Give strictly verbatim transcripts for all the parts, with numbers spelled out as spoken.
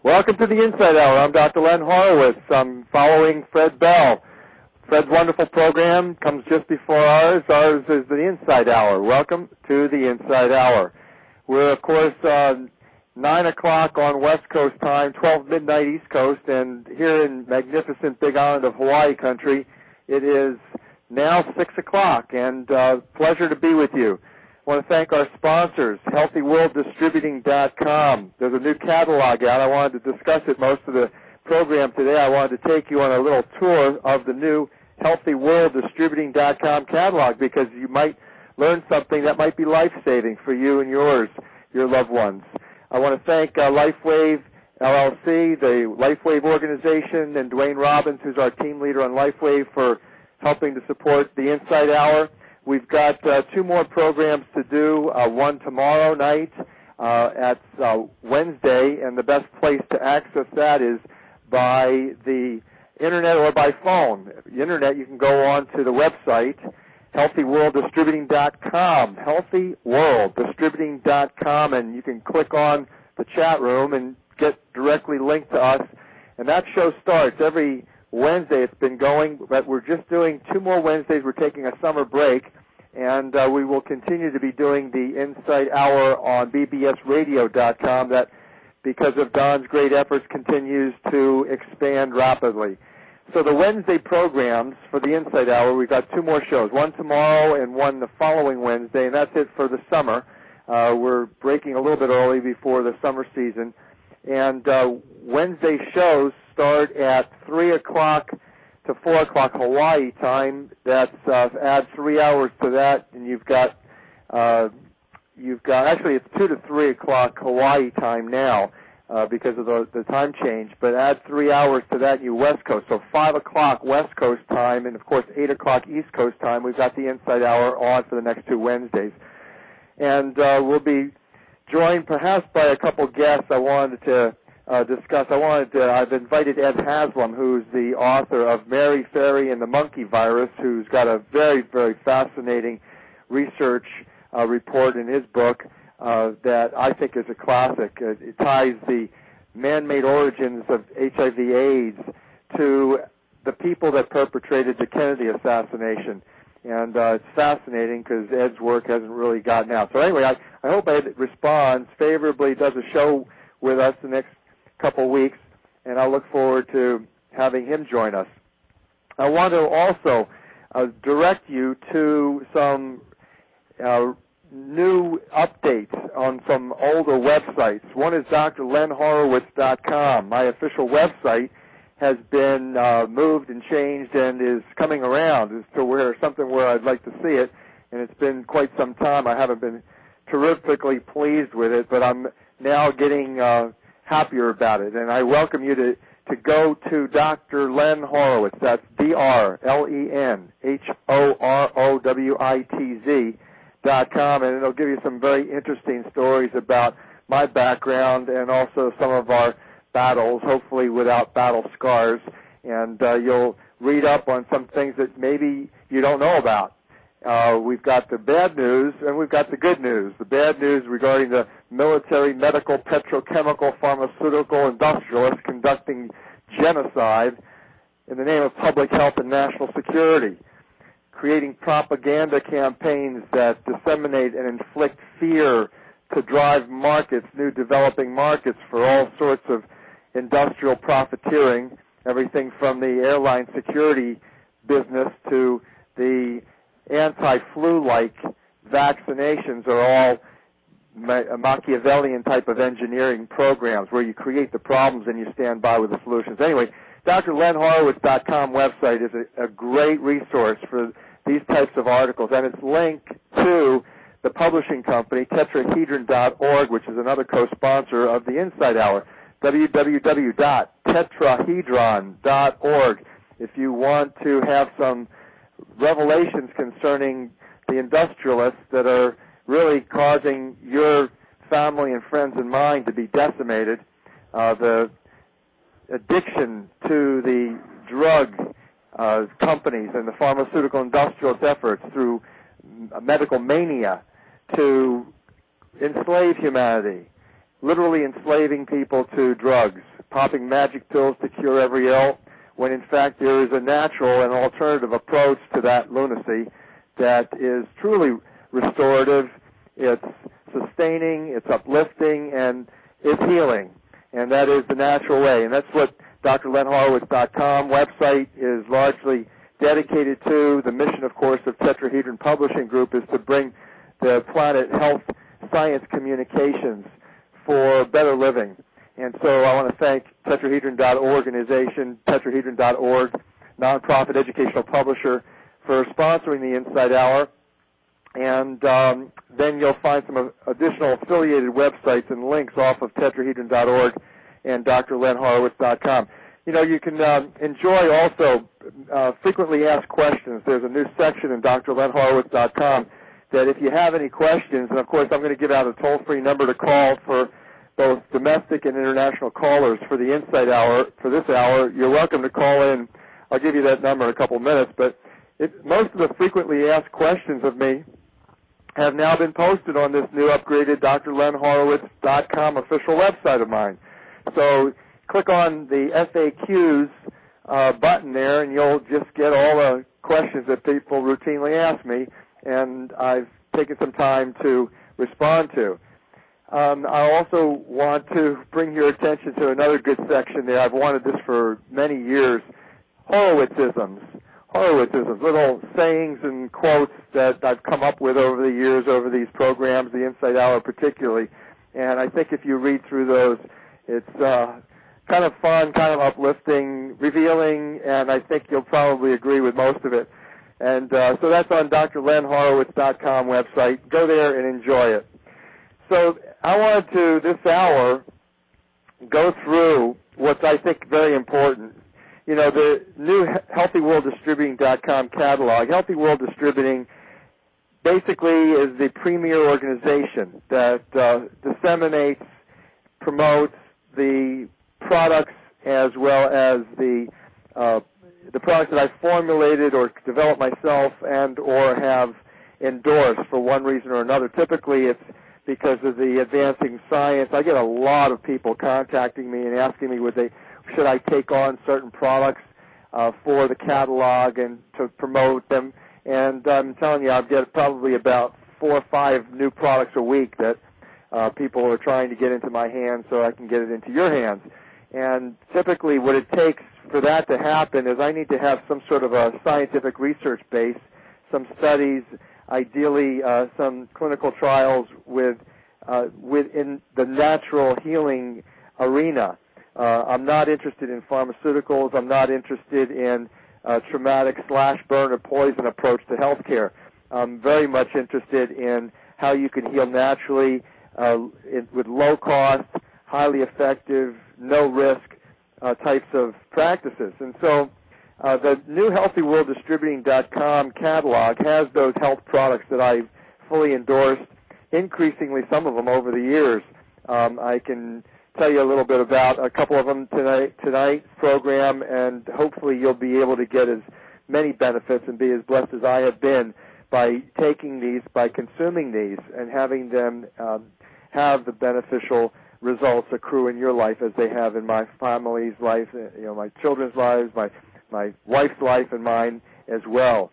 Welcome to the Inside Hour. I'm Doctor Len Horowitz. I'm following Fred Bell. Fred's wonderful program comes just before ours. Ours is the Inside Hour. Welcome to the Inside Hour. We're, of course, uh, nine o'clock on West Coast time, twelve midnight East Coast, and here in magnificent Big Island of Hawaii country, it is now six o'clock, and uh, pleasure to be with you. I want to thank our sponsors, healthy world distributing dot com. There's a new catalog out. I wanted to discuss it most of the program today. I wanted to take you on a little tour of the new healthy world distributing dot com catalog because you might learn something that might be life-saving for you and yours, your loved ones. I want to thank uh, LifeWave L L C, the LifeWave organization, and Dwayne Robbins, who's our team leader on LifeWave, for helping to support the Inside Hour. We've got uh, two more programs to do, uh, one tomorrow night uh, at uh, Wednesday, and the best place to access that is by the Internet or by phone. The Internet, you can go on to the website, healthy world distributing dot com, healthy world distributing dot com, and you can click on the chat room and get directly linked to us. And that show starts every Wednesday. It's been going, but we're just doing two more Wednesdays. We're taking a summer break, and uh, we will continue to be doing the Insight Hour on b b s radio dot com. That, because of Don's great efforts, continues to expand rapidly. So the Wednesday programs for the Insight Hour, we've got two more shows, one tomorrow and one the following Wednesday, and that's it for the summer. Uh, we're breaking a little bit early before the summer season. And uh, Wednesday shows start at three o'clock to four o'clock Hawaii time. That's uh, add three hours to that, and you've got uh, you've got actually it's two to three o'clock Hawaii time now uh, because of the, the time change. But add three hours to that, you West Coast. So five o'clock West Coast time, and of course eight o'clock East Coast time. We've got the Inside Hour on for the next two Wednesdays, and uh, we'll be joined perhaps by a couple guests I wanted to uh, discuss. I wanted to, I've invited Ed Haslam, who's the author of Mary Fairy and the Monkey Virus, who's got a very, very fascinating research uh, report in his book uh, that I think is a classic. It, it ties the man-made origins of H I V AIDS to the people that perpetrated the Kennedy assassination. And uh, it's fascinating because Ed's work hasn't really gotten out. So anyway, I, I hope Ed responds favorably, does a show with us the next couple of weeks, and I look forward to having him join us. I want to also uh, direct you to some uh, new updates on some older websites. One is Dr Len Horowitz dot com. My official website has been uh, moved and changed and is coming around as to where something where I'd like to see it, and it's been quite some time. I haven't been terrifically pleased with it, but I'm now getting uh, happier about it, and I welcome you to, to go to Doctor Len Horowitz. That's D R L E N H O R O W I T Z dot com, and it'll give you some very interesting stories about my background and also some of our battles, hopefully without battle scars, and uh, you'll read up on some things that maybe you don't know about. Uh, we've got the bad news and we've got the good news. The bad news regarding the military, medical, petrochemical, pharmaceutical industrialists conducting genocide in the name of public health and national security, creating propaganda campaigns that disseminate and inflict fear to drive markets, new developing markets for all sorts of industrial profiteering, everything from the airline security business to the anti-flu-like vaccinations are all Ma- Machiavellian type of engineering programs where you create the problems and you stand by with the solutions. Anyway, Dr Len Horowitz dot com website is a, a great resource for these types of articles, and it's linked to the publishing company, tetrahedron dot org, which is another co-sponsor of the Inside Hour, w w w dot tetrahedron dot org. If you want to have some revelations concerning the industrialists that are really causing your family and friends and mine to be decimated, uh, the addiction to the drug uh, companies and the pharmaceutical industrialist efforts through medical mania to enslave humanity, literally enslaving people to drugs, popping magic pills to cure every ill, when in fact there is a natural and alternative approach to that lunacy that is truly restorative, it's sustaining, it's uplifting, and it's healing. And that is the natural way. And that's what D R Len Horowitz dot com website is largely dedicated to. The mission, of course, of Tetrahedron Publishing Group is to bring the planet health science communications for better living. And so I want to thank Tetrahedron dot org organization, Tetrahedron dot org, nonprofit educational publisher, for sponsoring the Insight Hour. And um, then you'll find some additional affiliated websites and links off of Tetrahedron dot org and D R Len Horowitz dot com. You know, you can um, enjoy also uh, frequently asked questions. There's a new section in D R Len Horowitz dot com that if you have any questions, and of course I'm going to give out a toll-free number to call for both domestic and international callers for the Insight Hour, for this hour. You're welcome to call in. I'll give you that number in a couple of minutes. But it, most of the frequently asked questions of me have now been posted on this new upgraded D R Len Horowitz dot com official website of mine. So click on the F A Qs uh, button there, and you'll just get all the questions that people routinely ask me, and I've taken some time to respond to. Um, I also want to bring your attention to another good section there. I've wanted this for many years, Horowitzisms. Horowitzisms, little sayings and quotes that I've come up with over the years, over these programs, the Insight Hour particularly. And I think if you read through those, it's uh, kind of fun, kind of uplifting, revealing, and I think you'll probably agree with most of it. And uh, so that's on D R Len Horowitz dot com website. Go there and enjoy it. So I wanted to, this hour, go through what's, I think, very important. You know, the new Healthy World Distributing dot com catalog. Healthy World Distributing basically is the premier organization that uh, disseminates, promotes the products as well as the uh, the products that I've formulated or developed myself and or have endorsed for one reason or another. Typically, it's because of the advancing science. I get a lot of people contacting me and asking me would they, should I take on certain products uh, for the catalog and to promote them. And I'm telling you, I get probably about four or five new products a week that uh, people are trying to get into my hands so I can get it into your hands. And typically what it takes for that to happen is I need to have some sort of a scientific research base, some studies, ideally uh, some clinical trials with uh, within the natural healing arena. Uh, I'm not interested in pharmaceuticals. I'm not interested in uh, traumatic slash burn or poison approach to healthcare. I'm very much interested in how you can heal naturally uh, in, with low cost, highly effective, no risk uh, types of practices. And so uh, the new Healthy World Distributing dot com catalog has those health products that I've fully endorsed, increasingly some of them over the years. Um, I can tell you a little bit about a couple of them tonight, tonight's program, and hopefully you'll be able to get as many benefits and be as blessed as I have been by taking these, by consuming these, and having them um, have the beneficial results accrue in your life as they have in my family's life, you know, my children's lives, my my wife's life, and mine as well.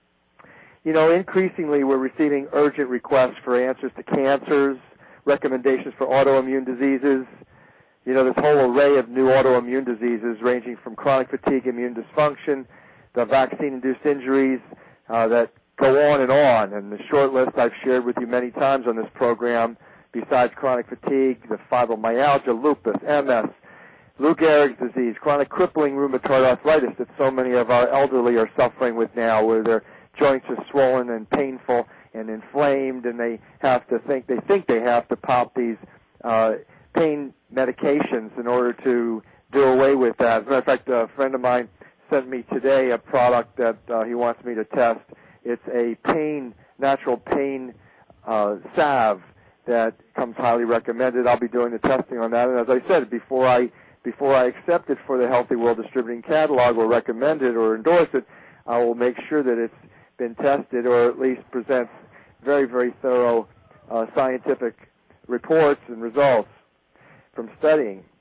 You know, increasingly we're receiving urgent requests for answers to cancers, recommendations for autoimmune diseases. You know, this whole array of new autoimmune diseases ranging from chronic fatigue, immune dysfunction, the vaccine-induced injuries uh, that go on and on. And the short list I've shared with you many times on this program, besides chronic fatigue, the fibromyalgia, lupus, M S, Lou Gehrig's disease, chronic crippling rheumatoid arthritis that so many of our elderly are suffering with now, where their joints are swollen and painful and inflamed, and they have to think, they think they have to pop these uh, pain medications in order to do away with that. As a matter of fact, a friend of mine sent me today a product that uh, he wants me to test. It's a pain, natural pain uh, salve that comes highly recommended. I'll be doing the testing on that. And as I said, before I before I accept it for the Healthy World Distributing catalog or recommend it or endorse it, I will make sure that it's been tested or at least presents very, very thorough uh, scientific reports and results from studying.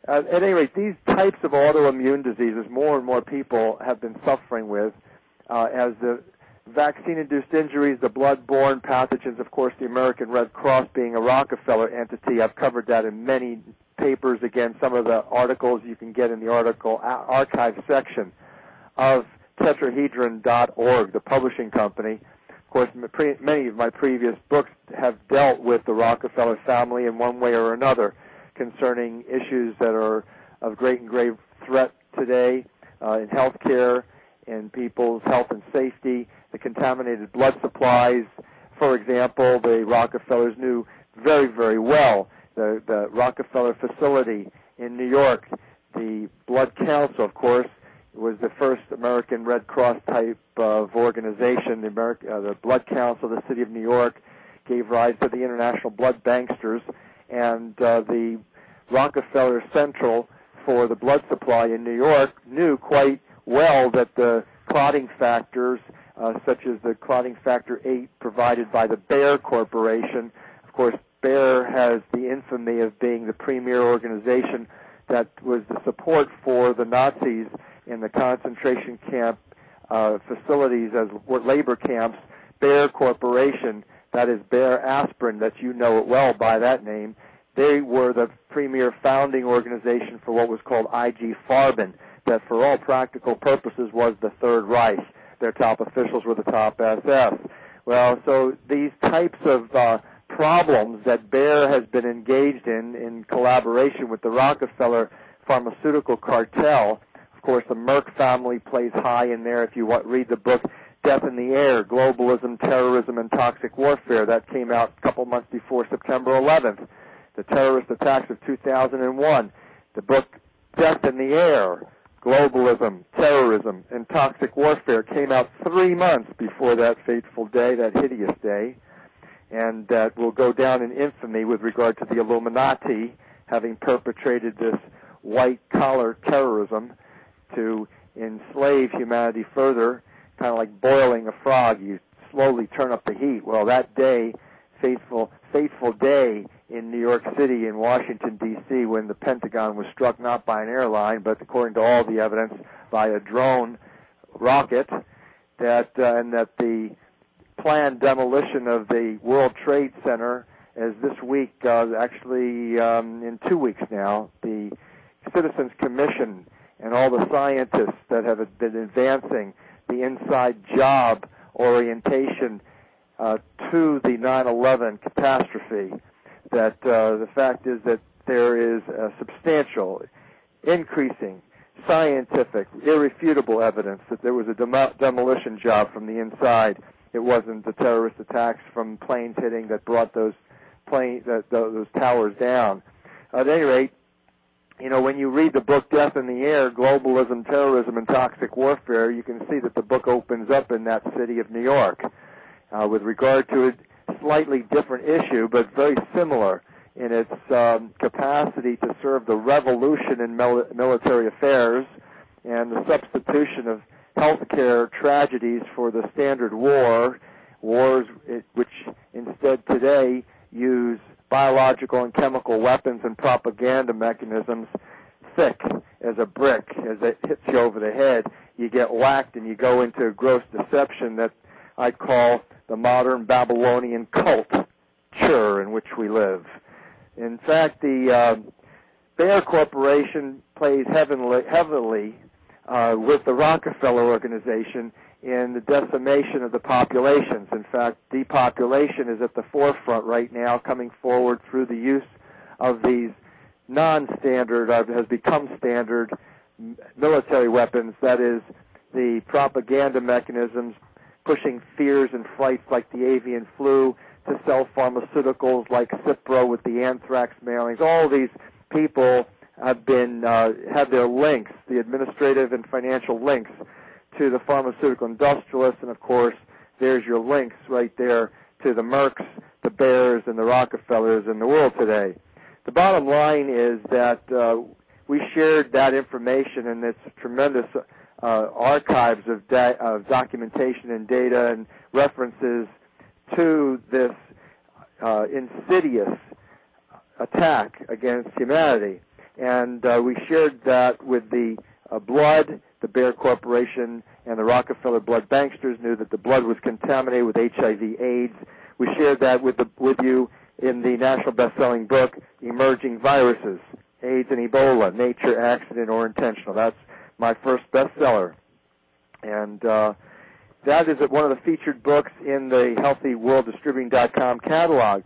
Uh, at any rate, these types of autoimmune diseases, more and more people have been suffering with, uh, as the vaccine-induced injuries, the blood-borne pathogens, of course, the American Red Cross being a Rockefeller entity. I've covered that in many papers. Again, some of the articles you can get in the article archive section of tetrahedron dot org, the publishing company. Of course, many of my previous books have dealt with the Rockefeller family in one way or another concerning issues that are of great and grave threat today uh, in healthcare, in people's health and safety, the contaminated blood supplies. For example, the Rockefellers knew very, very well the, the Rockefeller facility in New York. The Blood Council, of course, was the first American Red Cross type of organization. The, America, uh, the Blood Council of the City of New York gave rise to the International Blood Banksters, and uh, the Rockefeller Central for the blood supply in New York knew quite well that the clotting factors, uh, such as the clotting factor eight provided by the Bayer Corporation. Of course, Bayer has the infamy of being the premier organization that was the support for the Nazis in the concentration camp uh, facilities as labor camps. Bayer Corporation, that is Bayer Aspirin, that you know it well by that name, they were the premier founding organization for what was called I G Farben, that for all practical purposes was the Third Reich. Their top officials were the top S S. Well, so these types of uh, problems that Bayer has been engaged in in collaboration with the Rockefeller pharmaceutical cartel. Of course, the Merck family plays high in there. If you want, read the book Death in the Air, Globalism, Terrorism, and Toxic Warfare, that came out a couple months before September eleventh. The terrorist attacks of two thousand one. The book Death in the Air, Globalism, Terrorism, and Toxic Warfare came out three months before that fateful day, that hideous day, and that will go down in infamy with regard to the Illuminati having perpetrated this white-collar terrorism to enslave humanity further, kind of like boiling a frog. You slowly turn up the heat. Well, that day, fateful, fateful day in New York City and Washington, D C, when the Pentagon was struck not by an airline, but according to all the evidence, by a drone rocket, that uh, and that the planned demolition of the World Trade Center is this week, uh, actually um, in two weeks now, the Citizens Commission and all the scientists that have been advancing the inside job orientation uh, to the nine eleven catastrophe, that uh, the fact is that there is a substantial, increasing, scientific, irrefutable evidence that there was a dem- demolition job from the inside. It wasn't the terrorist attacks from planes hitting that brought those plane, uh, those towers down. At any rate, you know, when you read the book Death in the Air, Globalism, Terrorism, and Toxic Warfare, you can see that the book opens up in that city of New York uh, with regard to a slightly different issue, but very similar in its um, capacity to serve the revolution in mil- military affairs and the substitution of healthcare tragedies for the standard war, wars which instead today use biological and chemical weapons and propaganda mechanisms thick as a brick. As it hits you over the head, you get whacked and you go into a gross deception that I call the modern Babylonian culture in which we live. In fact, the uh, Bayer Corporation plays heavily, heavily uh, with the Rockefeller Organization in the decimation of the populations. In fact, depopulation is at the forefront right now, coming forward through the use of these non-standard, uh, has become standard military weapons, that is, the propaganda mechanisms pushing fears and frights like the avian flu, to sell pharmaceuticals like Cipro with the anthrax mailings. All these people have been uh, have their links, the administrative and financial links, to the pharmaceutical industrialists, and of course, there's your links right there to the Mercks, the Bayers, and the Rockefellers in the world today. The bottom line is that uh, we shared that information and its tremendous uh, archives of, da- of documentation and data and references to this uh, insidious attack against humanity. And uh, we shared that with the uh, blood. The Bayer Corporation and the Rockefeller blood banksters knew that the blood was contaminated with H I V AIDS. We shared that with, the, with you in the national best-selling book, Emerging Viruses, AIDS and Ebola, Nature, Accident, or Intentional. That's my first bestseller. And uh, that is one of the featured books in the healthy world distributing dot com catalog.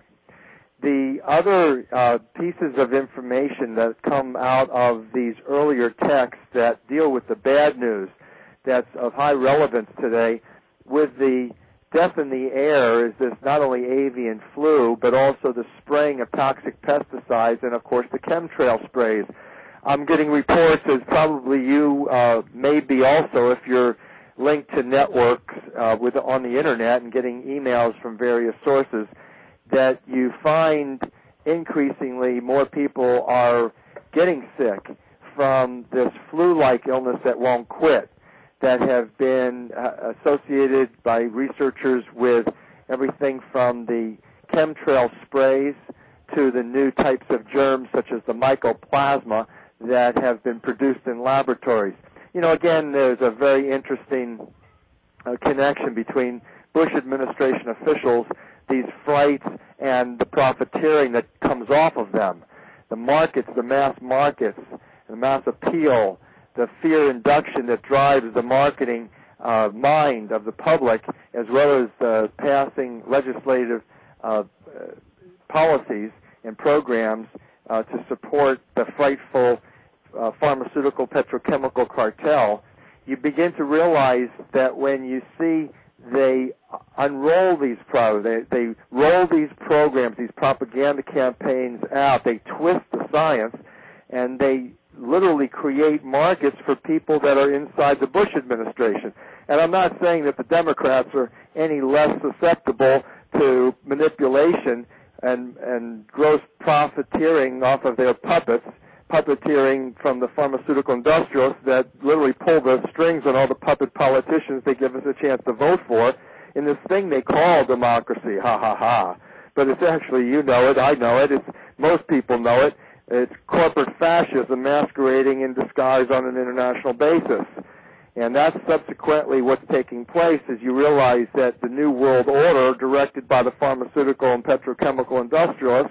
The other uh, pieces of information that come out of these earlier texts that deal with the bad news that's of high relevance today with the death in the air is this not only avian flu, but also the spraying of toxic pesticides and, of course, the chemtrail sprays. I'm getting reports, as probably you uh, may be also, if you're linked to networks uh, with on the Internet and getting emails from various sources, that you find increasingly more people are getting sick from this flu-like illness that won't quit, that have been uh, associated by researchers with everything from the chemtrail sprays to the new types of germs such as the mycoplasma that have been produced in laboratories. You know, again, there's a very interesting uh, connection between Bush administration officials, these flights, and the profiteering that comes off of them. The markets, the mass markets, the mass appeal, the fear induction that drives the marketing uh, mind of the public, as well as uh, passing legislative uh, uh, policies and programs uh, to support the frightful uh, pharmaceutical petrochemical cartel, you begin to realize that when you see they unroll these pro, they, they roll these programs, these propaganda campaigns out, they twist the science, and they literally create markets for people that are inside the Bush administration. And I'm not saying that the Democrats are any less susceptible to manipulation and, and gross profiteering off of their puppets, puppeteering from the pharmaceutical industrialists that literally pull the strings on all the puppet politicians they give us a chance to vote for in this thing they call democracy, ha ha ha. But it's actually, you know it, I know it, it's, most people know it, it's corporate fascism masquerading in disguise on an international basis. And that's subsequently what's taking place as you realize that the New World Order, directed by the pharmaceutical and petrochemical industrialists,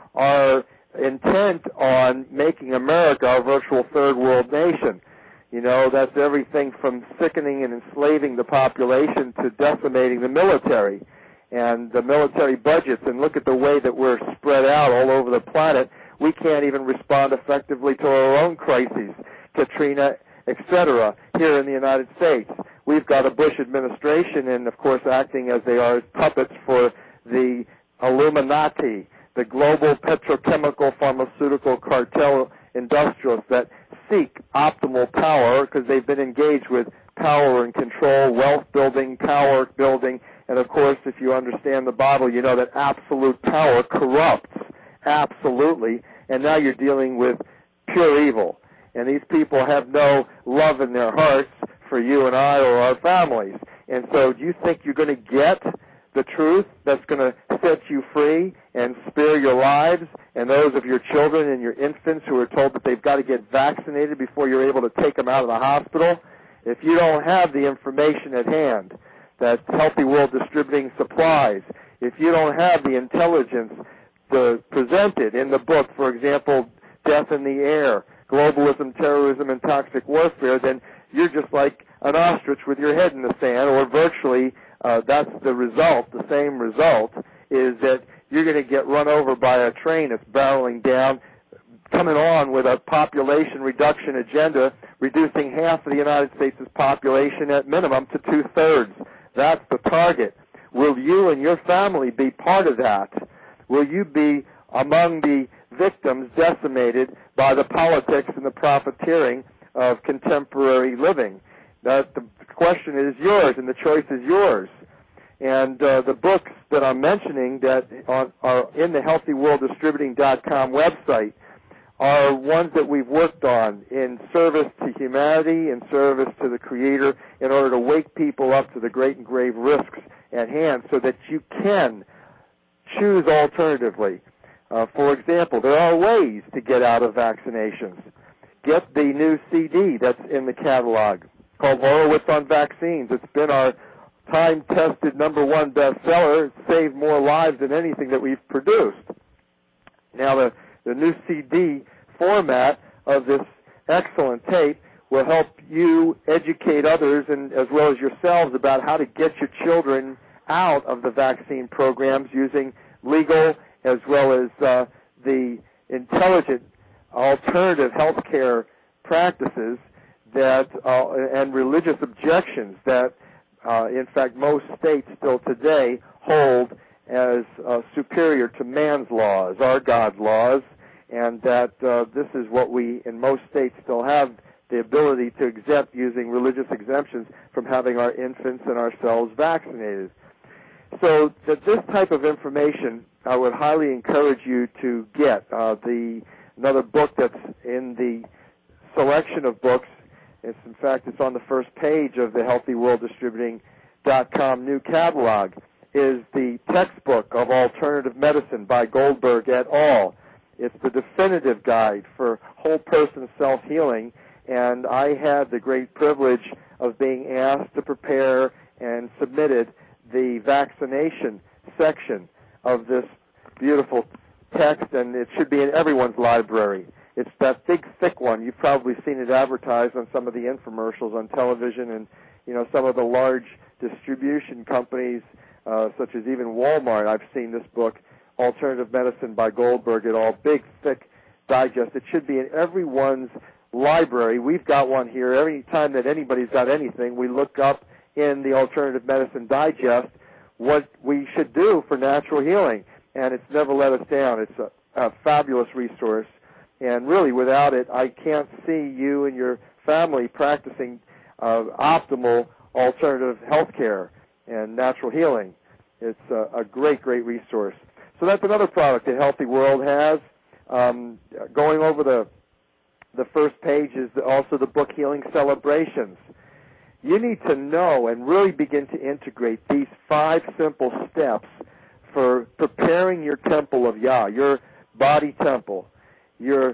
are intent on making America a virtual third world nation. You know, that's everything from sickening and enslaving the population to decimating the military and the military budgets. And look at the way that we're spread out all over the planet. We can't even respond effectively to our own crises, Katrina, et cetera, here in the United States. We've got a Bush administration and, of course, acting as they are as puppets for the Illuminati, the global petrochemical pharmaceutical cartel industrialists that seek optimal power because they've been engaged with power and control, wealth building, power building, and, of course, if you understand the Bible, you know that absolute power corrupts. Absolutely. And now you're dealing with pure evil. And these people have no love in their hearts for you and I or our families. And so do you think you're going to get the truth that's going to set you free and spare your lives and those of your children and your infants who are told that they've got to get vaccinated before you're able to take them out of the hospital? If you don't have the information at hand that Healthy World Distributing supplies, if you don't have the intelligence the, presented in the book, for example, Death in the Air, Globalism, Terrorism, and Toxic Warfare, then you're just like an ostrich with your head in the sand, or virtually uh, that's the result, the same result, is that you're going to get run over by a train that's barreling down, coming on with a population reduction agenda, reducing half of the United States' population at minimum to two-thirds. That's the target. Will you and your family be part of that? Will you be among the victims decimated by the politics and the profiteering of contemporary living? That the question is yours, and the choice is yours. And uh, the books that I'm mentioning that are, are in the healthy world distributing dot com website are ones that we've worked on in service to humanity, in service to the Creator, in order to wake people up to the great and grave risks at hand so that you can choose alternatively. Uh, for example, there are ways to get out of vaccinations. Get the new C D that's in the catalog called Horowitz on Vaccines. It's been our time-tested number one bestseller. It's saved more lives than anything that we've produced. Now, the, the new C D format of this excellent tape will help you educate others and as well as yourselves about how to get your children out of the vaccine programs using legal as well as uh, the intelligent alternative health care practices that uh, and religious objections that, uh, in fact, most states still today hold as uh, superior to man's laws, our God's laws, and that uh, this is what we, in most states, still have the ability to exempt using religious exemptions from having our infants and ourselves vaccinated. So that this type of information, I would highly encourage you to get. Uh, the another book that's in the selection of books, it's, in fact, it's on the first page of the healthy world distributing dot com new catalog, is the textbook of alternative medicine by Goldberg et al. It's the definitive guide for whole person self-healing, and I had the great privilege of being asked to prepare and submitted the vaccination section of this beautiful text, and it should be in everyone's library. It's that big, thick one. You've probably seen it advertised on some of the infomercials on television, and you know some of the large distribution companies, uh, such as even Walmart. I've seen this book, Alternative Medicine by Goldberg et al. Big, thick digest. It should be in everyone's library. We've got one here. Every time that anybody's got anything, we look up in the Alternative Medicine Digest what we should do for natural healing, and it's never let us down. It's a, a fabulous resource, and really without it, I can't see you and your family practicing uh, optimal alternative health care and natural healing. It's a, a great, great resource. So that's another product that Healthy World has. Um, going over the the first page is also the book Healing Celebrations. You need to know and really begin to integrate these five simple steps for preparing your temple of Yah, your body temple, your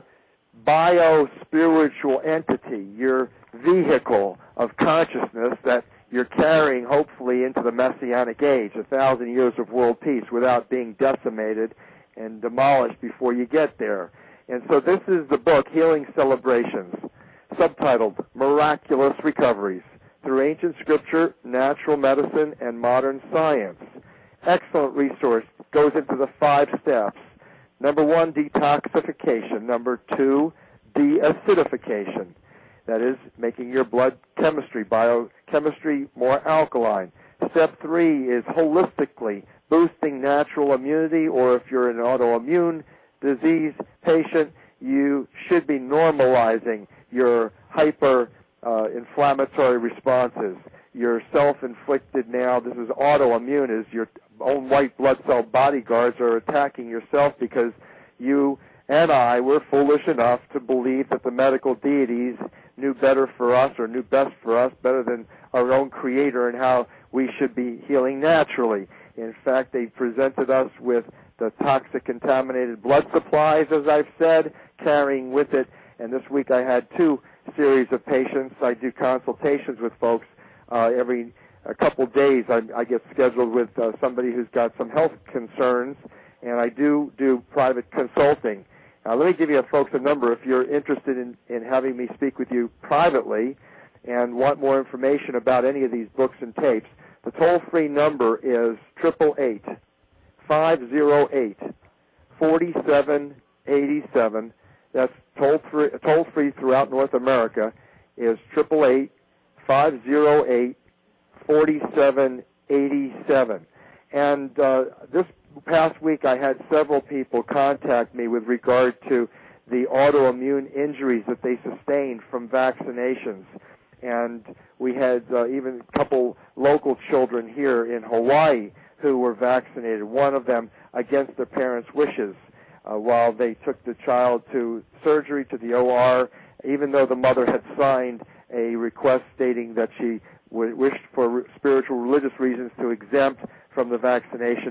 bio-spiritual entity, your vehicle of consciousness that you're carrying hopefully into the Messianic age, a thousand years of world peace without being decimated and demolished before you get there. And so this is the book, Healing Celebrations, subtitled Miraculous Recoveries Through Ancient Scripture, Natural Medicine, and Modern Science. Excellent resource. Goes into the five steps. Number one, detoxification. Number two, deacidification. That is, making your blood chemistry, biochemistry more alkaline. Step three is holistically boosting natural immunity, or if you're an autoimmune disease patient, you should be normalizing your hyper uh, inflammatory responses. Your self-inflicted now, this is autoimmune, is your own white blood cell bodyguards are attacking yourself because you and I were foolish enough to believe that the medical deities knew better for us or knew best for us, better than our own Creator, and how we should be healing naturally. In fact, they presented us with the toxic contaminated blood supplies, as I've said, carrying with it. And this week I had two series of patients. I do consultations with folks uh, every a couple days. I, I get scheduled with uh, somebody who's got some health concerns, and I do do private consulting. Now, let me give you, folks, a number if you're interested in, in having me speak with you privately and want more information about any of these books and tapes. The toll-free number is eight eight eight, five oh eight, four seven eight seven. That's toll-free, toll-free throughout North America is eight eight eight, five oh eight, four seven eight seven. And uh, this past week I had several people contact me with regard to the autoimmune injuries that they sustained from vaccinations. And we had uh, even a couple local children here in Hawaii who were vaccinated, one of them against their parents' wishes, uh, while they took the child to surgery, to the O R, even though the mother had signed a request stating that she w- wished for spiritual religious reasons to exempt from the vaccination.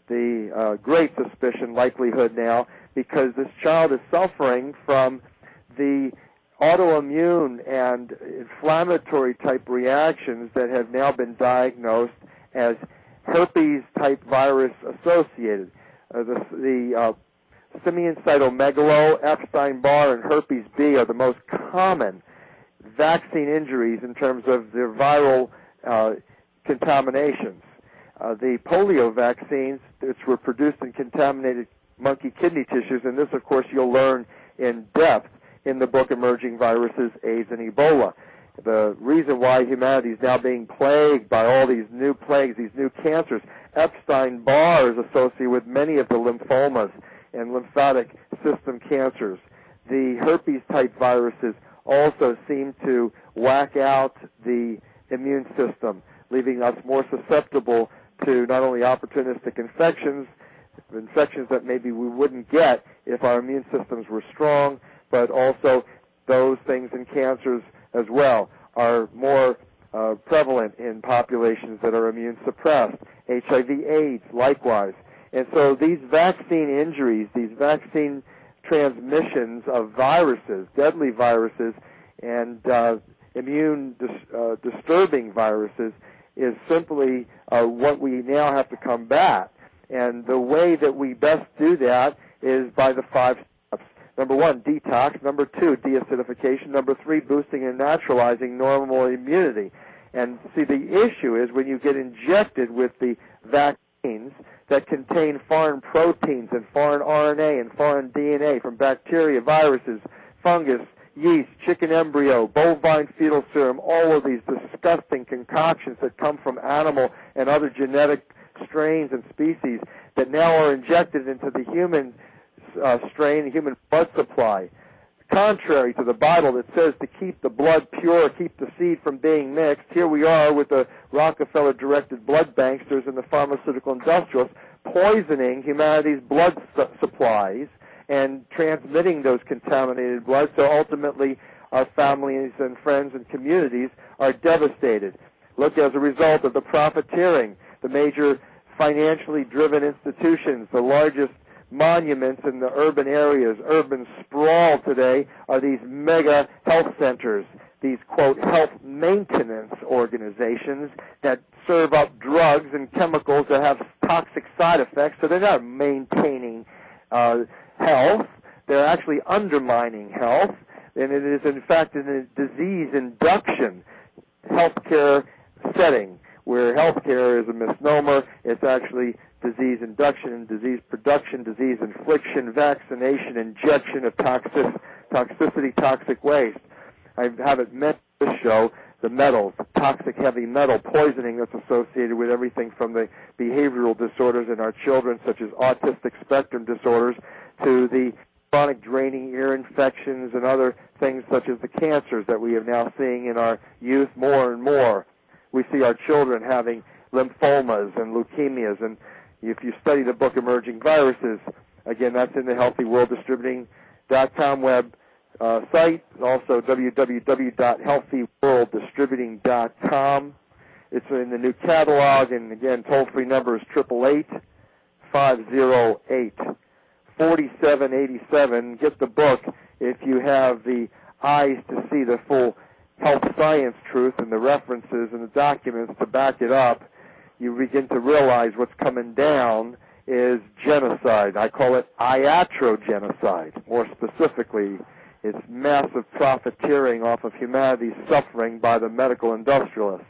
the uh, great suspicion, likelihood now, because this child is suffering from the autoimmune and inflammatory type reactions that have now been diagnosed as herpes type virus associated. Uh, the the uh, simian cytomegalo, Epstein-Barr, and herpes B are the most common vaccine injuries in terms of their viral uh, contaminations. Uh, the polio vaccines, which were produced in contaminated monkey kidney tissues, and this, of course, you'll learn in depth in the book Emerging Viruses, AIDS, and Ebola. The reason why humanity is now being plagued by all these new plagues, these new cancers, Epstein-Barr is associated with many of the lymphomas and lymphatic system cancers. The herpes-type viruses also seem to whack out the immune system, leaving us more susceptible to not only opportunistic infections, infections that maybe we wouldn't get if our immune systems were strong, but also those things in cancers as well are more uh, prevalent in populations that are immune suppressed. H I V AIDS, likewise. And so these vaccine injuries, these vaccine transmissions of viruses, deadly viruses, and uh, immune dis- uh, disturbing viruses is simply uh, what we now have to combat. And the way that we best do that is by the five steps. Number one, detox. Number two, deacidification. Number three, boosting and naturalizing normal immunity. And see, the issue is when you get injected with the vaccines that contain foreign proteins and foreign R N A and foreign D N A from bacteria, viruses, fungus, yeast, chicken embryo, bovine fetal serum, all of these disgusting concoctions that come from animal and other genetic strains and species that now are injected into the human uh, strain, the human blood supply. Contrary to the Bible that says to keep the blood pure, keep the seed from being mixed, here we are with the Rockefeller-directed blood banksters and the pharmaceutical industrialists poisoning humanity's blood su- supplies and transmitting those contaminated blood, so ultimately our families and friends and communities are devastated. Look, as a result of the profiteering, the major financially driven institutions, the largest monuments in the urban areas, urban sprawl today, are these mega health centers, these, quote, health maintenance organizations that serve up drugs and chemicals that have toxic side effects, so they're not maintaining uh, health, they're actually undermining health, and it is, in fact, in a disease induction healthcare setting, where healthcare is a misnomer. It's actually disease induction and disease production, disease infliction, vaccination, injection of toxic, toxicity, toxic waste. I have it meant this show, the metals, toxic heavy metal poisoning that's associated with everything from the behavioral disorders in our children, such as autistic spectrum disorders, to the chronic draining ear infections and other things such as the cancers that we are now seeing in our youth more and more. We see our children having lymphomas and leukemias, and if you study the book Emerging Viruses, again, that's in the healthy world distributing dot com web uh, site, also w w w dot healthy world distributing dot com. It's in the new catalog, and again, toll-free number is eight eight eight, five oh eight, four seven eight seven. Get the book if you have the eyes to see the full health science truth and the references and the documents to back it up. You begin to realize what's coming down is genocide. I call it iatrogenocide. More specifically, it's massive profiteering off of humanity's suffering by the medical industrialists.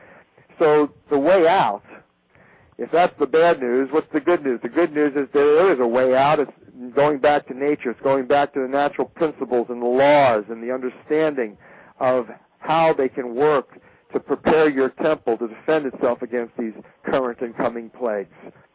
So the way out, if that's the bad news, what's the good news? The good news is there is a way out. It's going back to nature. It's going back to the natural principles and the laws and the understanding of how they can work to prepare your temple to defend itself against these current and coming plagues.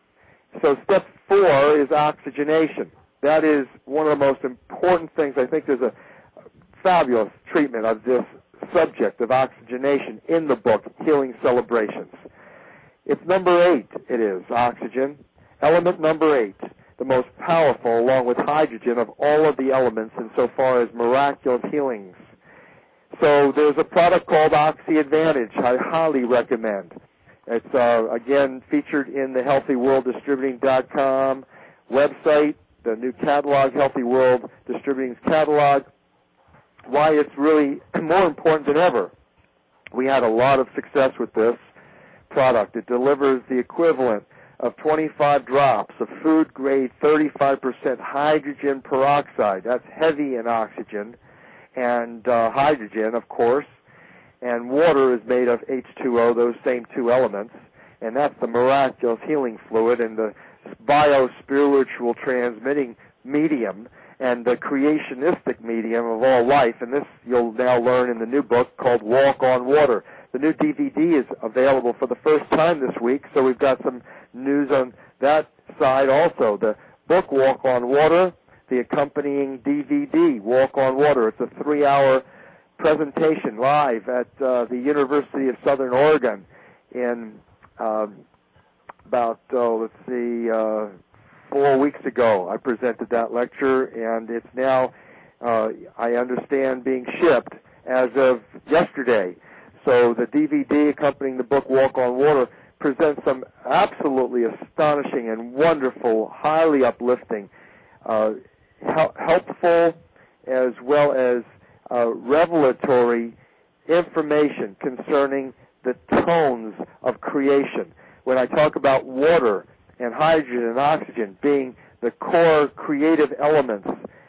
So step four is oxygenation. That is one of the most important things. I think there's a fabulous treatment of this subject of oxygenation in the book, Healing Celebrations. It's number eight, it is, oxygen. Element number eight, the most powerful, along with hydrogen, of all of the elements insofar as miraculous healings. So there's a product called Oxy Advantage I highly recommend. It's, uh, again, featured in the healthy world distributing dot com website, the new catalog, Healthy World Distributing's catalog. Why it's really more important than ever. We had a lot of success with this product. It delivers the equivalent of twenty-five drops of food-grade thirty-five percent hydrogen peroxide. That's heavy in oxygen and uh, hydrogen, of course. And water is made of H two O, those same two elements. And that's the miraculous healing fluid and the bio-spiritual transmitting medium and the creationistic medium of all life. And this you'll now learn in the new book called Walk on Water. The new D V D is available for the first time this week, so we've got some news on that side also. The book, Walk on Water, the accompanying D V D, Walk on Water. It's a three-hour presentation live at uh, the University of Southern Oregon in uh, about, oh, let's see, uh, four weeks ago. I presented that lecture, and it's now, uh, I understand, being shipped as of yesterday. So the D V D accompanying the book Walk on Water presents some absolutely astonishing and wonderful, highly uplifting, uh, hel- helpful as well as uh, revelatory information concerning the tones of creation. When I talk about water and hydrogen and oxygen being the core creative elements,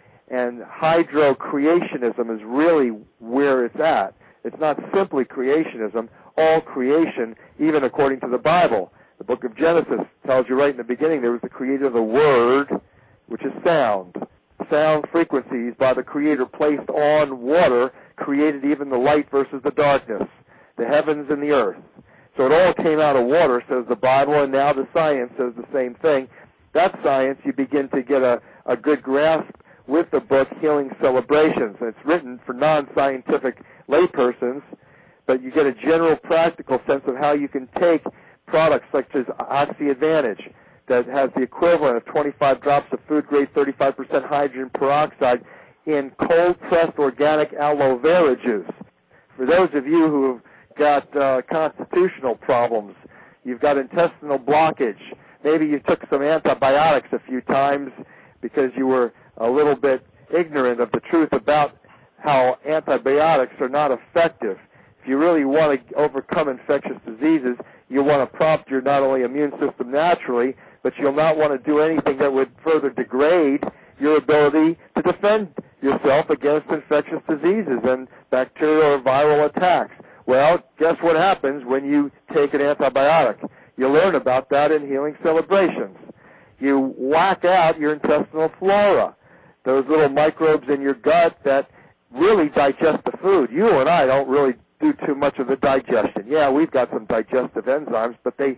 and hydro-creationism is really where it's at. It's not simply creationism. All creation, even according to the Bible. The book of Genesis tells you right in the beginning there was the creator of the Word, which is sound. Sound frequencies by the Creator placed on water created even the light versus the darkness, the heavens and the earth. So it all came out of water, says the Bible, and now the science says the same thing. That science you begin to get a, a good grasp with the book Healing Celebrations. And it's written for non-scientific laypersons, but you get a general practical sense of how you can take products such as Oxy Advantage that has the equivalent of twenty-five drops of food-grade thirty-five percent hydrogen peroxide in cold-pressed organic aloe vera juice. For those of you who have got uh, constitutional problems, you've got intestinal blockage, maybe you took some antibiotics a few times because you were a little bit ignorant of the truth about how antibiotics are not effective. If you really want to overcome infectious diseases, you want to prompt your not only immune system naturally, but you'll not want to do anything that would further degrade your ability to defend yourself against infectious diseases and bacterial or viral attacks. Well, guess what happens when you take an antibiotic? You learn about that in Healing Celebrations. You whack out your intestinal flora, those little microbes in your gut that really digest the food. You and I don't really do too much of the digestion. Yeah, we've got some digestive enzymes, but they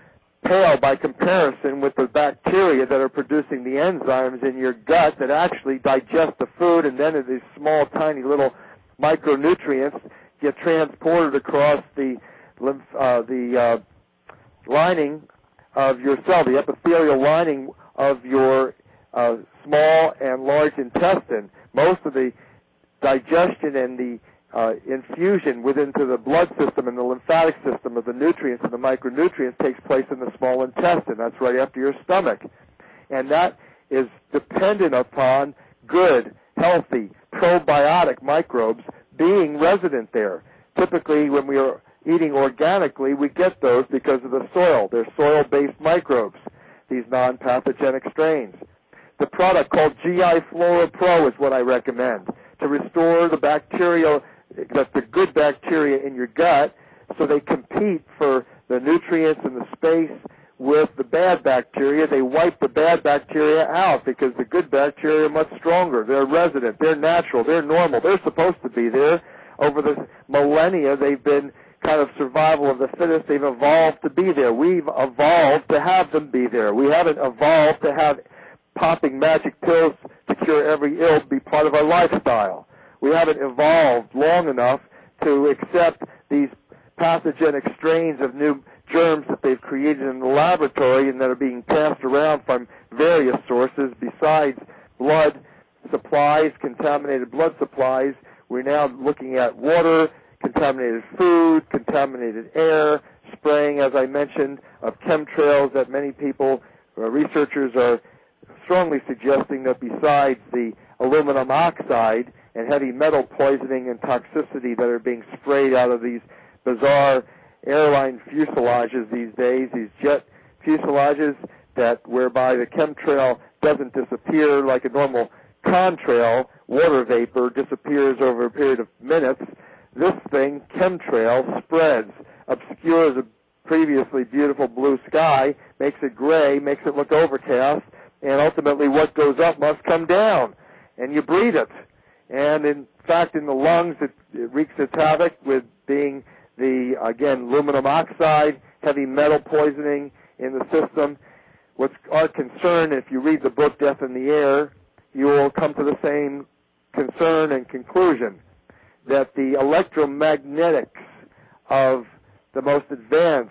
pale by comparison with the bacteria that are producing the enzymes in your gut that actually digest the food, and then these small, tiny little micronutrients get transported across the lymph, uh, the uh, lining of your cell, the epithelial lining of your uh, small and large intestine. Most of the digestion and the uh, infusion within to the blood system and the lymphatic system of the nutrients and the micronutrients takes place in the small intestine. That's right after your stomach. And that is dependent upon good, healthy, probiotic microbes being resident there. Typically, when we are eating organically, we get those because of the soil. They're soil-based microbes, these non-pathogenic strains. The product called G I Flora Pro is what I recommend to restore the bacteria, the, the good bacteria in your gut, so they compete for the nutrients and the space with the bad bacteria. They wipe the bad bacteria out because the good bacteria are much stronger. They're resident. They're natural. They're normal. They're supposed to be there. Over the millennia, they've been kind of survival of the fittest. They've evolved to be there. We've evolved to have them be there. We haven't evolved to have popping magic pills to cure every ill be part of our lifestyle. We haven't evolved long enough to accept these pathogenic strains of new germs that they've created in the laboratory and that are being passed around from various sources besides blood supplies, contaminated blood supplies. We're now looking at water, contaminated food, contaminated air, spraying, as I mentioned, of chemtrails that many people, uh, researchers are strongly suggesting that besides the aluminum oxide and heavy metal poisoning and toxicity that are being sprayed out of these bizarre airline fuselages these days, these jet fuselages that whereby the chemtrail doesn't disappear like a normal contrail, water vapor disappears over a period of minutes. This thing, chemtrail, spreads, obscures a previously beautiful blue sky, makes it gray, makes it look overcast, and ultimately what goes up must come down, and you breathe it. And in fact, in the lungs, it, it wreaks its havoc with being the, again, aluminum oxide, heavy metal poisoning in the system. What's our concern, if you read the book Death in the Air, you will come to the same concern and conclusion that the electromagnetics of the most advanced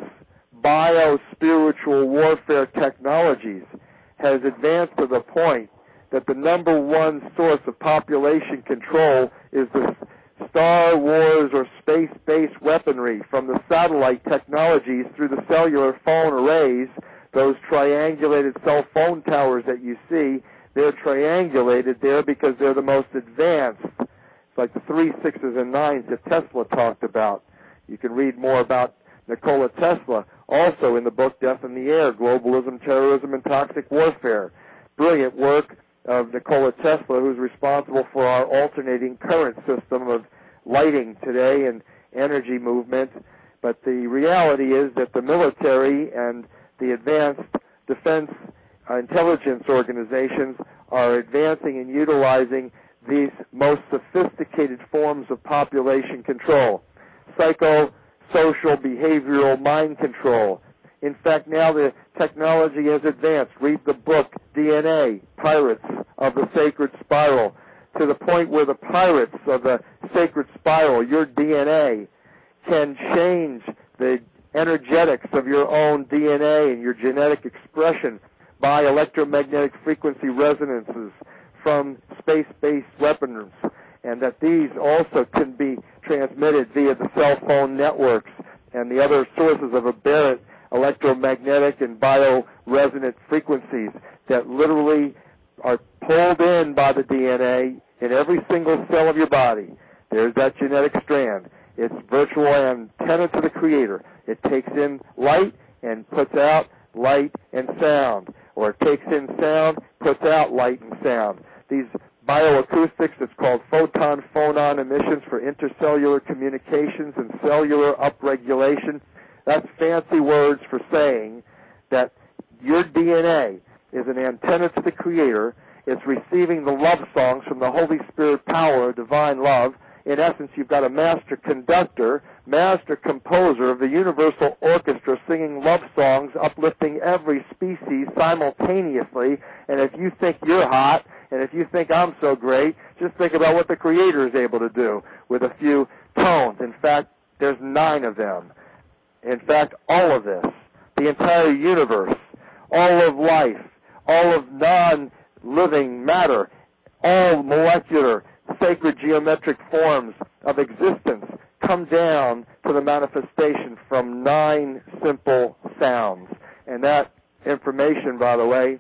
bio-spiritual warfare technologies has advanced to the point that the number one source of population control is the Star Wars or space-based weaponry from the satellite technologies through the cellular phone arrays, those triangulated cell phone towers that you see. They're triangulated there because they're the most advanced. It's like the three sixes and nines that Tesla talked about. You can read more about Nikola Tesla also in the book Death in the Air, Globalism, Terrorism, and Toxic Warfare. Brilliant work of Nikola Tesla, who's responsible for our alternating current system of lighting today and energy movement. But the reality is that the military and the advanced defense uh, intelligence organizations are advancing and utilizing these most sophisticated forms of population control, psycho, social, behavioral, mind control. In fact, now the technology has advanced. Read the book, D N A, Pirates of the Sacred Spiral, to the point where the pirates of the Sacred Spiral, your D N A, can change the energetics of your own D N A and your genetic expression by electromagnetic frequency resonances from space-based weapons, and that these also can be transmitted via the cell phone networks and the other sources of aberrant electromagnetic and bio-resonant frequencies that literally are pulled in by the D N A in every single cell of your body. There's that genetic strand. It's virtual antenna to the Creator. It takes in light and puts out light and sound, or it takes in sound, puts out light and sound. These bioacoustics, it's called photon-phonon emissions for intercellular communications and cellular upregulation. That's fancy words for saying that your D N A is an antenna to the Creator. It's receiving the love songs from the Holy Spirit power, divine love. In essence, you've got a master conductor, master composer of the universal orchestra singing love songs, uplifting every species simultaneously. And if you think you're hot, and if you think I'm so great, just think about what the Creator is able to do with a few tones. In fact, there's nine of them. In fact, all of this, the entire universe, all of life, all of non-living matter, all molecular, sacred geometric forms of existence come down to the manifestation from nine simple sounds. And that information, by the way,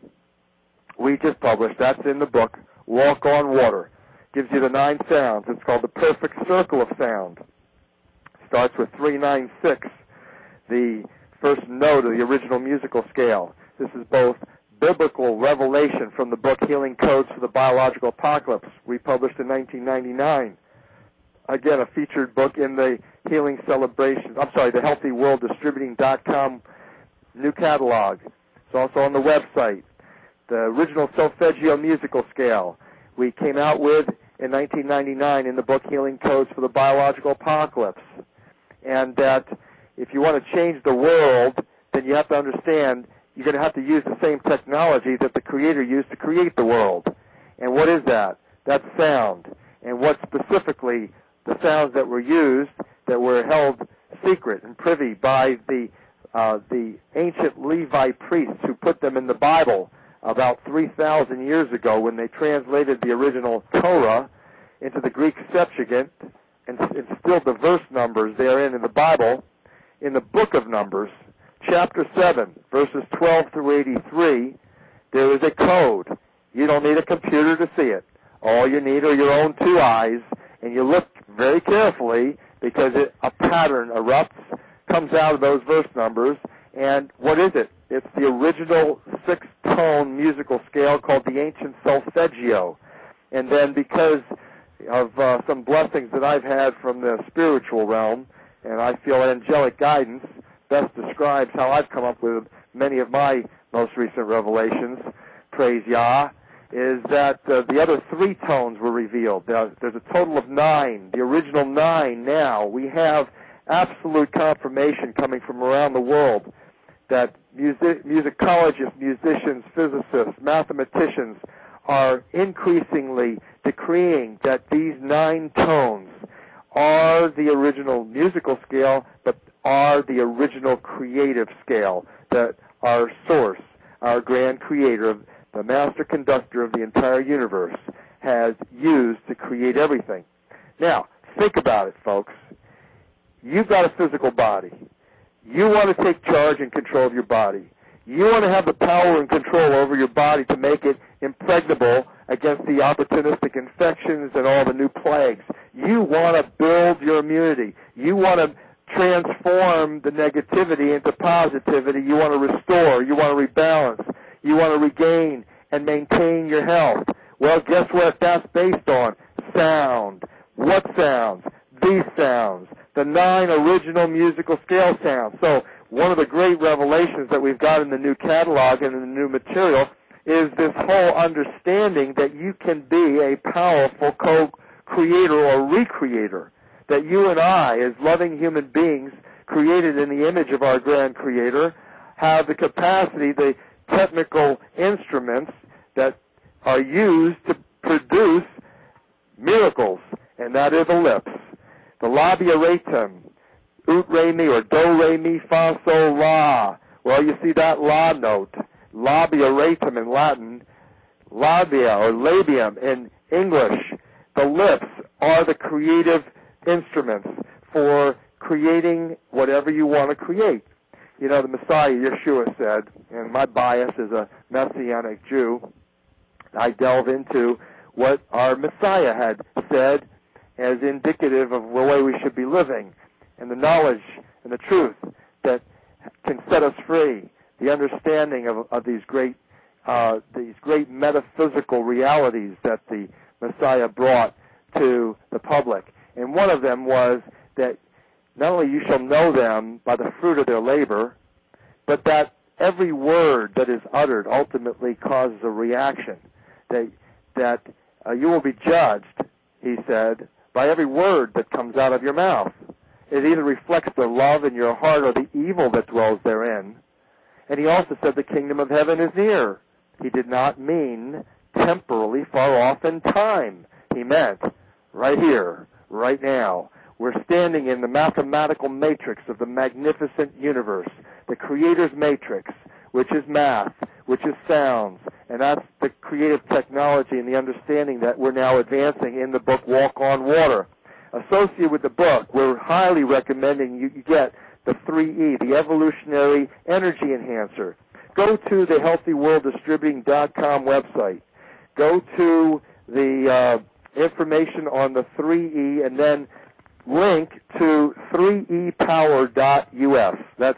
we just published. That's in the book, Walk on Water. Gives you the nine sounds. It's called the perfect circle of sound. Starts with three nine six, the first note of the original musical scale. This is both biblical revelation from the book Healing Codes for the Biological Apocalypse, we published in nineteen ninety-nine. Again, a featured book in the Healing Celebrations, I'm sorry, the Healthy World Distributing dot com new catalog. It's also on the website. The original Solfeggio musical scale we came out with in nineteen ninety-nine in the book Healing Codes for the Biological Apocalypse. And that if you want to change the world, then you have to understand you're going to have to use the same technology that the Creator used to create the world. And what is that? That's sound. And what specifically the sounds that were used, that were held secret and privy by the uh, the ancient Levi priests who put them in the Bible about three thousand years ago when they translated the original Torah into the Greek Septuagint and instilled the verse numbers therein in the Bible in the book of Numbers, chapter seven, verses twelve through eighty-three, there is a code. You don't need a computer to see it. All you need are your own two eyes, and you look very carefully because it, a pattern erupts, comes out of those verse numbers, and what is it? It's the original six-tone musical scale called the ancient solfeggio. And then because of uh, some blessings that I've had from the spiritual realm, and I feel angelic guidance best describes how I've come up with many of my most recent revelations, praise Yah, is that uh, the other three tones were revealed. Now, there's a total of nine, the original nine now. We have absolute confirmation coming from around the world that music, musicologists, musicians, physicists, mathematicians are increasingly decreeing that these nine tones are the original musical scale, but are the original creative scale that our source, our grand creator, the master conductor of the entire universe, has used to create everything. Now, think about it, folks. You've got a physical body. You want to take charge and control of your body. You want to have the power and control over your body to make it impregnable against the opportunistic infections and all the new plagues. You want to build your immunity. You want to transform the negativity into positivity. You want to restore. You want to rebalance. You want to regain and maintain your health. Well, guess what that's based on? Sound. What sounds? These sounds. The nine original musical scale sounds. So one of the great revelations that we've got in the new catalog and in the new material is this whole understanding that you can be a powerful co-creator or recreator, that you and I, as loving human beings created in the image of our grand creator, have the capacity, the technical instruments that are used to produce miracles, and that is the lips. The labiatum, ut, re, mi, or do, re, mi, fa, sol, la. Well, you see that la note. Labiatum in Latin, labia or labium in English. The lips are the creative instruments for creating whatever you want to create. You know, the Messiah, Yeshua, said, and my bias as a Messianic Jew, I delve into what our Messiah had said as indicative of the way we should be living, and the knowledge and the truth that can set us free, the understanding of, of these great uh, these great metaphysical realities that the Messiah brought to the public. And one of them was that not only you shall know them by the fruit of their labor, but that every word that is uttered ultimately causes a reaction, that, that uh, you will be judged, he said, by every word that comes out of your mouth. It either reflects the love in your heart or the evil that dwells therein. And he also said the kingdom of heaven is near. He did not mean temporally far off in time. He meant right here, right now. We're standing in the mathematical matrix of the magnificent universe, the Creator's matrix, which is math, which is sounds, and that's the creative technology and the understanding that we're now advancing in the book Walk on Water. Associated with the book, we're highly recommending you get the three E, the Evolutionary Energy Enhancer. Go to the healthy world distributing dot com website. Go to the uh, information on the three E and then link to three e power dot U S. That's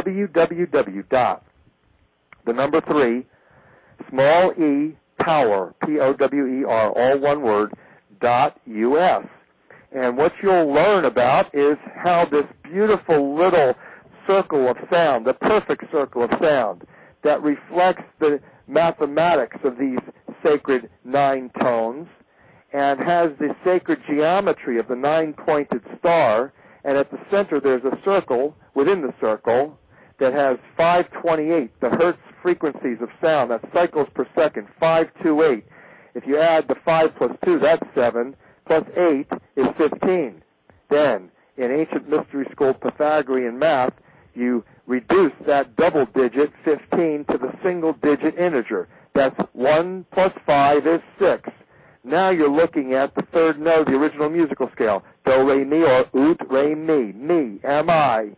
www dot the number three, small e, power, P O W E R, all one word, dot U S. And what you'll learn about is how this beautiful little circle of sound, the perfect circle of sound, that reflects the mathematics of these sacred nine tones and has the sacred geometry of the nine-pointed star, and at the center there's a circle within the circle that has five twenty-eight, the hertz frequencies of sound, that's cycles per second, five twenty-eight. If you add the five plus two, that's seven, plus eight is fifteen. Then, in ancient mystery school Pythagorean math, you reduce that double digit, fifteen, to the single digit integer. That's one plus five is six. Now you're looking at the third note, the original musical scale, do, re, mi, or ut, re, mi, mi, am I.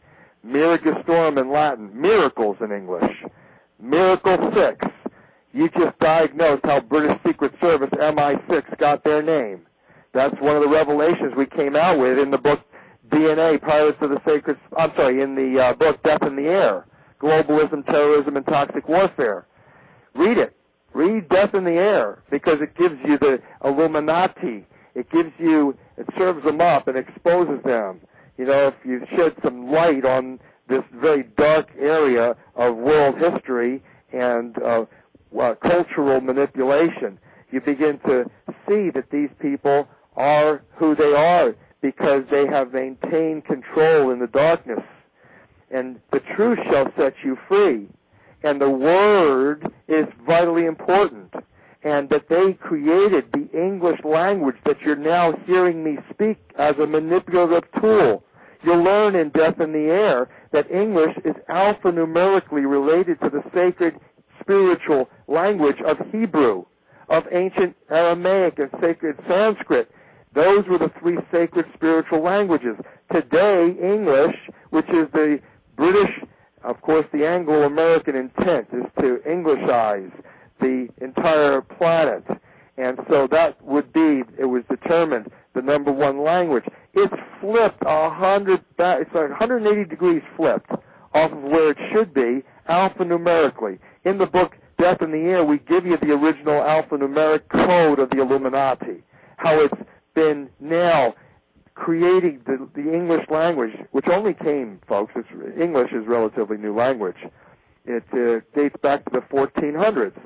Miragistorum in Latin, miracles in English. Miracle six. You just diagnosed how British Secret Service M I six got their name. That's one of the revelations we came out with in the book D N A, Pirates of the Sacred, I'm sorry, in the uh, book Death in the Air, Globalism, Terrorism, and Toxic Warfare. Read it. Read Death in the Air, because it gives you the Illuminati. It gives you, it serves them up and exposes them. You know, if you shed some light on this very dark area of world history and uh, uh, cultural manipulation, you begin to see that these people are who they are because they have maintained control in the darkness. And the truth shall set you free. And the word is vitally important. And that they created the English language that you're now hearing me speak as a manipulative tool. You'll learn in Death in the Air that English is alphanumerically related to the sacred spiritual language of Hebrew, of ancient Aramaic and sacred Sanskrit. Those were the three sacred spiritual languages. Today, English, which is the British, of course, the Anglo-American intent is to Englishize the entire planet. And so that would be, it was determined, the number one language. It's flipped a hundred, it's like one hundred eighty degrees flipped off of where it should be alphanumerically. In the book Death in the Air, we give you the original alphanumeric code of the Illuminati, how it's been now creating the, the English language, which only came, folks, it's, English is relatively new language. It uh, dates back to the fourteen hundreds.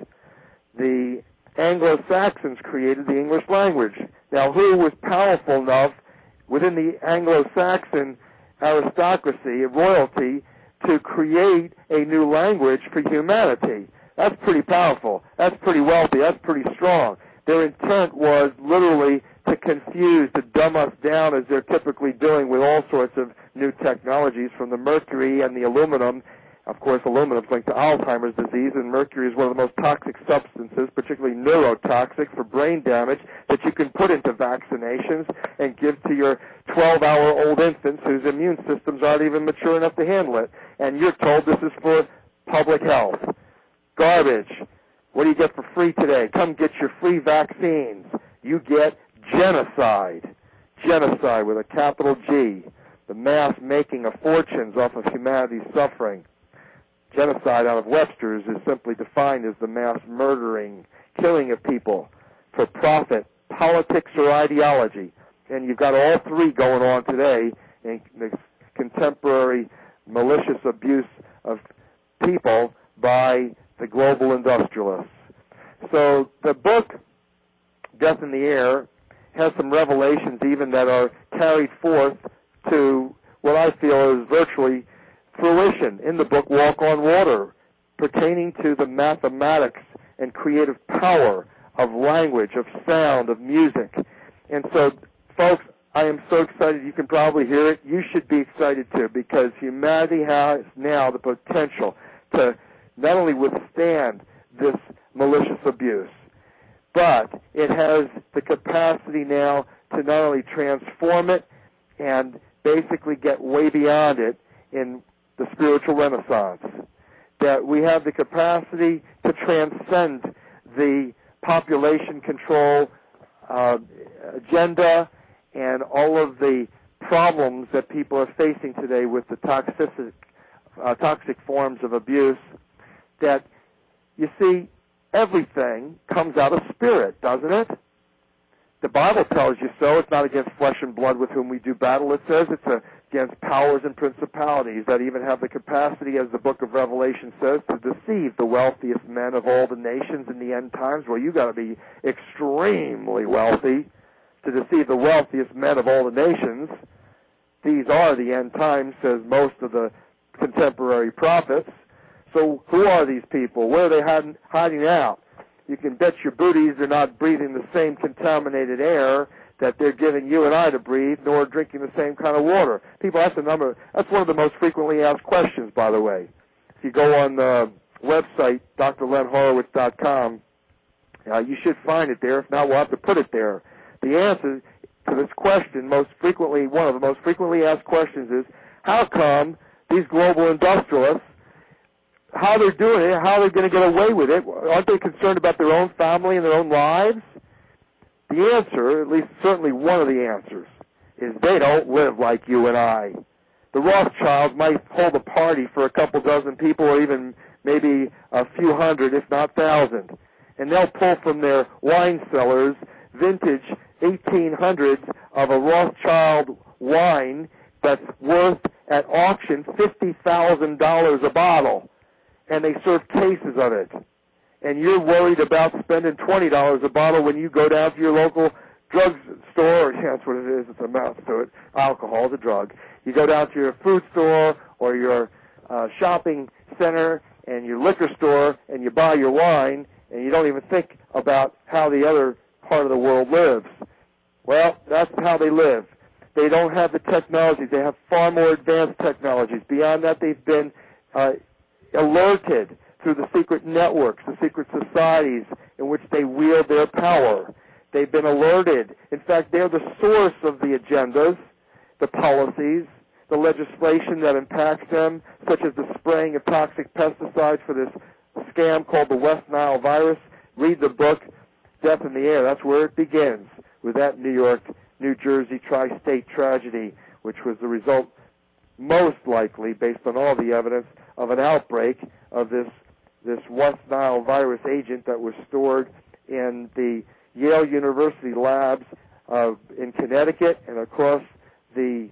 The Anglo-Saxons created the English language. Now, who was powerful enough within the Anglo-Saxon aristocracy, royalty, to create a new language for humanity? That's pretty powerful. That's pretty wealthy. That's pretty strong. Their intent was literally to confuse, to dumb us down, as they're typically doing with all sorts of new technologies, from the mercury and the aluminum. Of course, aluminum is linked to Alzheimer's disease, and mercury is one of the most toxic substances, particularly neurotoxic for brain damage, that you can put into vaccinations and give to your twelve-hour-old infants whose immune systems aren't even mature enough to handle it. And you're told this is for public health. Garbage. What do you get for free today? Come get your free vaccines. You get genocide. Genocide with a capital G. The mass making of fortunes off of humanity's suffering. Genocide out of Webster's is simply defined as the mass murdering, killing of people for profit, politics, or ideology. And you've got all three going on today in the contemporary malicious abuse of people by the global industrialists. So the book, Death in the Air, has some revelations even that are carried forth to what I feel is virtually fruition in the book Walk on Water, pertaining to the mathematics and creative power of language, of sound, of music. And so, folks, I am so excited. You can probably hear it. You should be excited too, because humanity has now the potential to not only withstand this malicious abuse, but it has the capacity now to not only transform it and basically get way beyond it in the spiritual renaissance. That we have the capacity to transcend the population control uh, agenda and all of the problems that people are facing today with the toxic, uh, toxic forms of abuse. That, you see, everything comes out of spirit, doesn't it? The Bible tells you so. It's not against flesh and blood with whom we do battle, it says. It's a, against powers and principalities that even have the capacity, as the book of Revelation says, to deceive the wealthiest men of all the nations in the end times. Well, you got to be extremely wealthy to deceive the wealthiest men of all the nations. These are the end times, says most of the contemporary prophets. So who are these people? Where are they hiding, hiding out? You can bet your booties they're not breathing the same contaminated air that they're giving you and I to breathe, nor drinking the same kind of water. People, that's a number. That's one of the most frequently asked questions, by the way. If you go on the website, D R Len Horowitz dot com, uh, you should find it there. If not, we'll have to put it there. The answer to this question, most frequently, one of the most frequently asked questions is, how come these global industrialists, how they're doing it, how they're going to get away with it. Aren't they concerned about their own family and their own lives? The answer, at least certainly one of the answers, is they don't live like you and I. The Rothschilds might hold a party for a couple dozen people or even maybe a few hundred, if not thousand. And they'll pull from their wine cellars vintage eighteen hundreds of a Rothschild wine that's worth at auction fifty thousand dollars a bottle. And they serve cases of it. And you're worried about spending twenty dollars a bottle when you go down to your local drug store. Yeah, that's what it is. It's a mouth to it. Alcohol is a drug. You go down to your food store or your uh, shopping center and your liquor store and you buy your wine and you don't even think about how the other part of the world lives. Well, that's how they live. They don't have the technologies. They have far more advanced technologies. Beyond that, they've been uh, alerted through the secret networks, the secret societies in which they wield their power. They've been alerted. In fact, they're the source of the agendas, the policies, the legislation that impacts them, such as the spraying of toxic pesticides for this scam called the West Nile virus. Read the book, Death in the Air. That's where it begins, with that New York, New Jersey tri-state tragedy, which was the result, most likely, based on all the evidence, of an outbreak of this this West Nile virus agent that was stored in the Yale University labs uh, in Connecticut and across the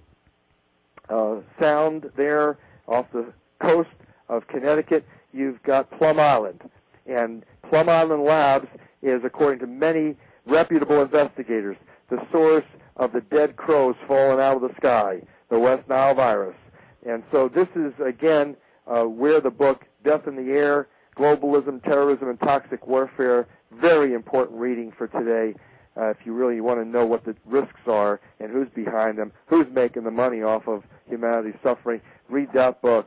uh, Sound there off the coast of Connecticut. You've got Plum Island. And Plum Island Labs is, according to many reputable investigators, the source of the dead crows falling out of the sky, the West Nile virus. And so this is, again, uh, where the book, Death in the Air, Globalism, Terrorism, and Toxic Warfare, very important reading for today uh, if you really want to know what the risks are and who's behind them, who's making the money off of humanity's suffering. Read that book.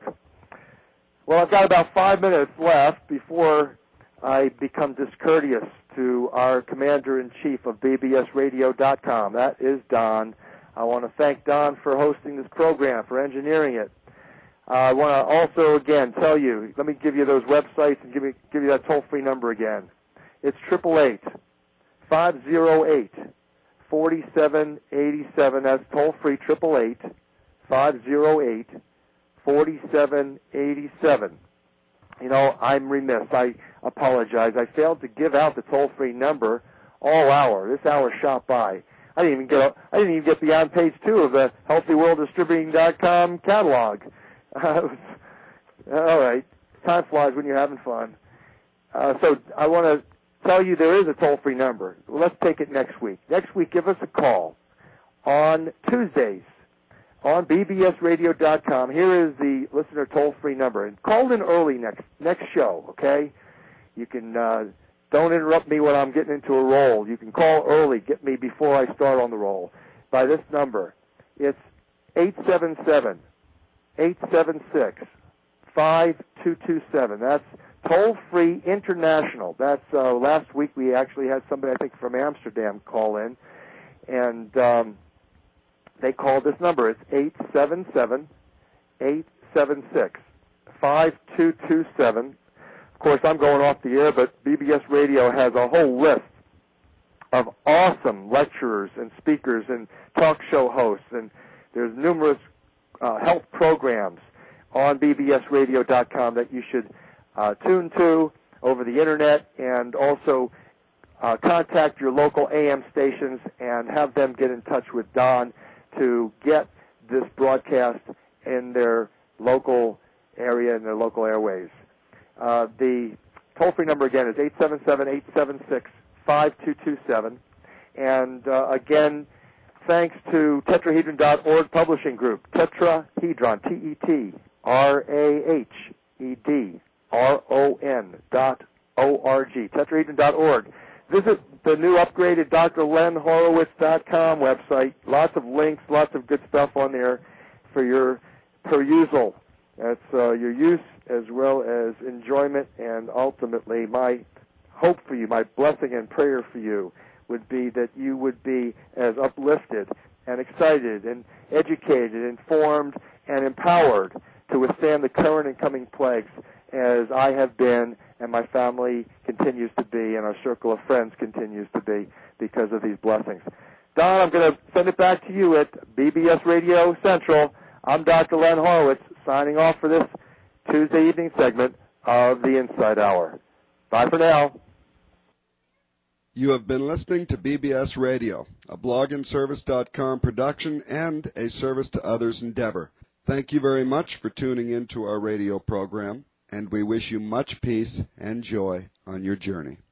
Well, I've got about five minutes left before I become discourteous to our Commander-in-Chief of B B S radio dot com. That is Don. I want to thank Don for hosting this program, for engineering it. Uh, I want to also, again, tell you, let me give you those websites and give, me, give you that toll-free number again. It's eight eight eight, five oh eight, four seven eight seven. That's toll-free, eight eight eight, five oh eight, four seven eight seven. You know, I'm remiss. I apologize. I failed to give out the toll-free number all hour. This hour shot by. I didn't even get. I didn't even get beyond page two of the healthy world distributing dot com catalog. Uh, all right, time flies when you're having fun. Uh, so I want to tell you there is a toll-free number. Let's take it next week. Next week, give us a call on Tuesdays on B B S radio dot com. Here is the listener toll-free number. And call in early next next show, okay? You can uh, don't interrupt me when I'm getting into a roll. You can call early, get me before I start on the roll by this number. It's eight seven seven, eight seven six, five two two seven. That's toll-free international. That's uh, last week we actually had somebody, I think, from Amsterdam call in, and um, they called this number. It's eight seven seven, eight seven six, five two two seven. Of course, I'm going off the air, but B B S Radio has a whole list of awesome lecturers and speakers and talk show hosts, and there's numerous uh, health programs on B B S radio dot com that you should uh, tune to over the Internet, and also uh, contact your local A M stations and have them get in touch with Don to get this broadcast in their local area, in their local airways. Uh, the toll-free number, again, is eight seven seven, eight seven six, five two two seven. And, uh, again, thanks to Tetrahedron dot org Publishing Group. Tetrahedron, T E T R A H E D R O N dot O R G, Tetrahedron dot org. Visit the new upgraded D R Len Horowitz dot com website. Lots of links, lots of good stuff on there for your perusal. That's uh, your use as well as enjoyment, and ultimately my hope for you, my blessing and prayer for you would be that you would be as uplifted and excited and educated, informed, and empowered to withstand the current and coming plagues as I have been and my family continues to be and our circle of friends continues to be because of these blessings. Don, I'm going to send it back to you at B B S Radio Central. I'm Doctor Len Horowitz signing off for this Tuesday evening segment of the Inside Hour. Bye for now. You have been listening to B B S Radio, a blog and service dot com production and a service to others endeavor. Thank you very much for tuning in to our radio program, and we wish you much peace and joy on your journey.